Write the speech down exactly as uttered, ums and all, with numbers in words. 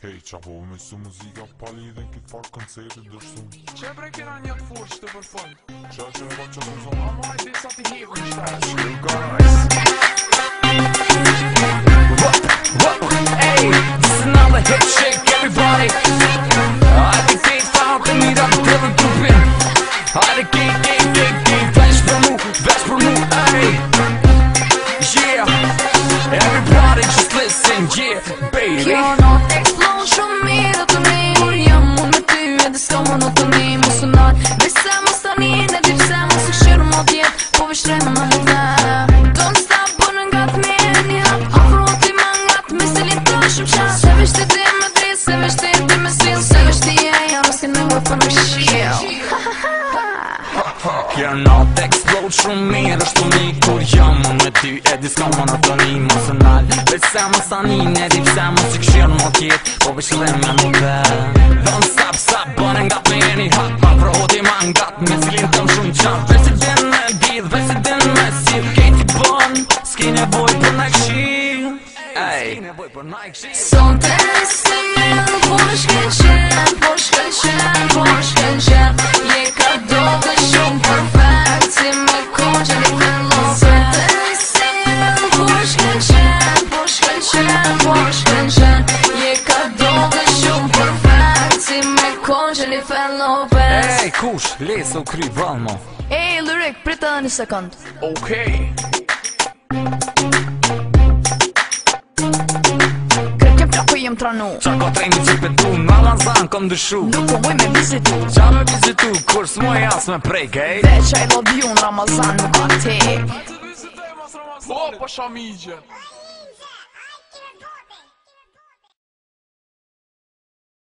Hej, qa po me su muzika pa lidhen këtë farë koncertit dërshtu. Që e bre kena një të furë që të përfond? Qa që e ba që të zonë? Ama e disa të hivë në shtash. Shkil guys. Hey, this is another hit shake, everybody. I think they found the meet up till the grouping. I the gay, gay, gay, gay, flash for mu, flash for mu, ay. Yeah, everybody just listen, yeah, baby. Kjo not eksplon shumë mirë të mi Kur jam unë me ty edhe s'ka monotoni Mos të nalë, veç se mos të njën E di pse mos të këshirë më tjetë Po vishrejme më hëtë Don't stop, bënë nga të mirë një hap Afro ti më nga të misilin të shumë qatë Se veç ti ti më dri, se veç ti ti me sil Se veç ti e ja, mos ki nevoj për në shqil Kjo not explode shumë mirë është të mi Kur jam unë me ty e di s'ka monotoni Mos të nalë, veç se mos të njën E di pse mos të këshirë më tjetë Po vishrejme më hëtë Don't stop, stop, bënë nga të mirë një hap Afro ti më nga të misilin të shumë qatë Veç ti din me didh, veç ti din me sil Kejti bënë, s'ki nevoj për në këshil Son të si mirë, po shkel qenë Po shkel qenë, po shkel qenë Je ka do të shumë perfect Si me konë që një të lonë Son të si mirë, po shkel qenë Po shkel qenë, po shkel qenë Je ka do të shumë perfect Si me konë që një të lonë Ej, kush, lesë u kry valmo Ej, Lyrik, pritë një sekund Okej. Kërke plako jem tranu Qa ka trejnë që petu, në Alazan kom dëshu Nuk po muj me vizitu Qa me vizitu, kur s'moj as me prejk, ej Veç I love you në Ramazan nuk ka tek Po, po shamigje.